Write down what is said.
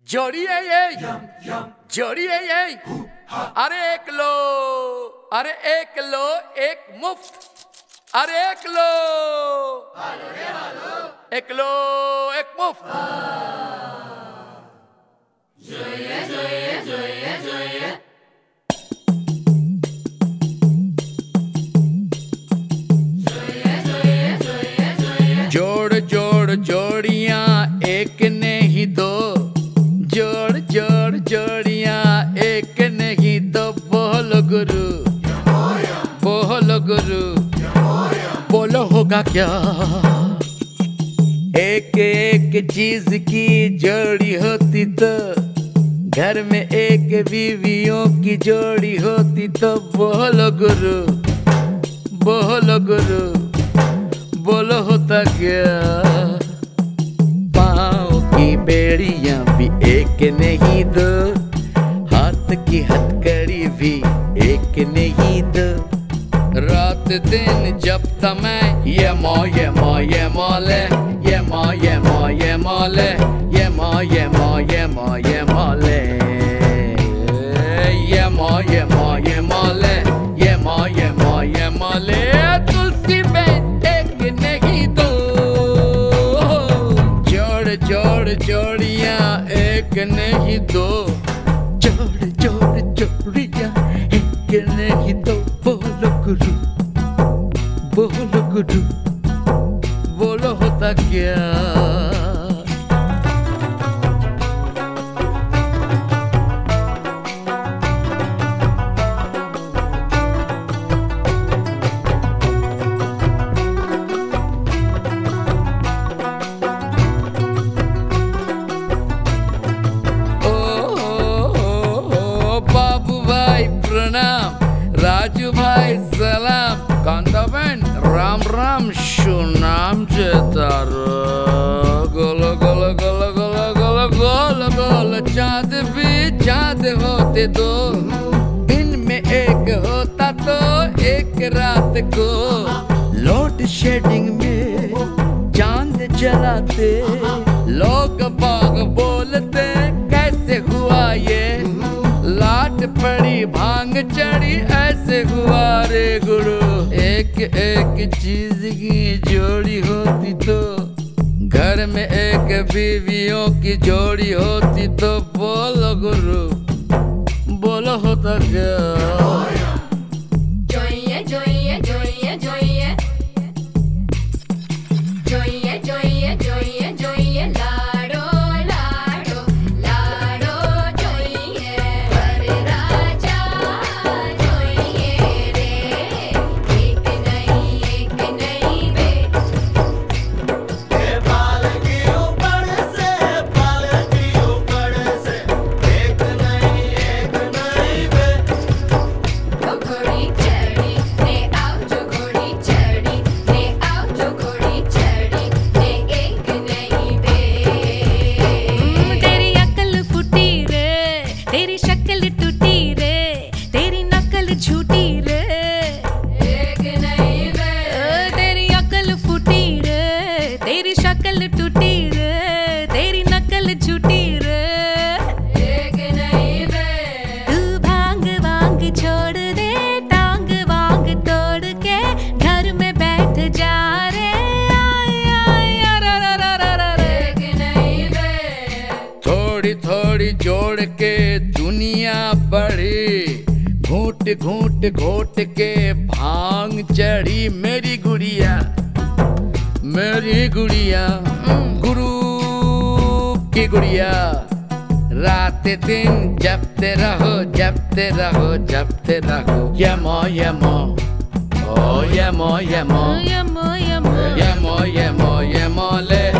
जोड़िए ये जोड़िए ये अरे एक लो एक मुफ्त अरे एक लो एक मुफ्त जोड़िए जोड़िए जोड़िए जोड़िए जोड़ जोड़ जोड़ियां एक नहीं दो जोड़ जोड़ जोड़ियां एक नहीं दो बोलो गुरु बोलो होगा क्या एक एक चीज की जोड़ी होती तो घर में एक बीवियों की जोड़ी होती तो बोलो गुरु बोलो होता क्या पाँव की बेड़ियां भी एक नहीं दो हाथ की हथकड़ी भी एक नहीं दो रात दिन जब तमें ये मोले ये मोले ये मोले ये मोले ये मोले ये मोले तुलसी में एक नहीं दो जोड़ जोड़ जोड़ियां एक नहीं दो जोड़ जोड़ जोड़ियां एक नहीं दो बोलो गुरु बोलो होता क्या राजू भाई सलाम कांताबेन राम राम सुनाम चेतार गोलो गोलो गोलो गोलो गोलो गोलो गोलो चाँद भी चाँद होते दो दिन में एक होता तो एक रात को लोड शेडिंग में चांद जलाते लोग बाग बोलते कैसे हुआ ये लाट पड़ी भांग चढ़ी ऐसे हुआ रे गुरु एक एक चीज की जोड़ी होती तो घर में एक बीवियों की जोड़ी होती तो बोलो गुरु बोलो होता क्या जोइए जोइए जोइए जोइए जोइए जोइए जोइए जोइए लाडो लाडो लाडो जोइए वर राजा जोइए रे एक नहीं बे बाल की ऊपर से एक नहीं बे घोड़ी चढ़ी ने आओ जो घोड़ी चढ़ी ने आओ जो घोड़ी चढ़ी ने एक नहीं बे तेरी अकल फूटी रे तेरी शक्ल टूटी रे तेरी नकल झूठी रे एक नहीं बे तेरी अकल फूटी रे तेरी शक्ल टूटी रे तेरी नकल झूठी रे एक नहीं बे तू भांग वांग छोड़ दे टांग वांग तोड़ के घर में बैठ जा रे एक नहीं बे थोड़ी थोड़ी जोड़ के दुनिया बढ़ी घूट के भांग चढ़ी मेरी गुड़िया गुरु की गुड़िया रात दिन जपते रहो यमो ओ यमो यमो यमो यमो ले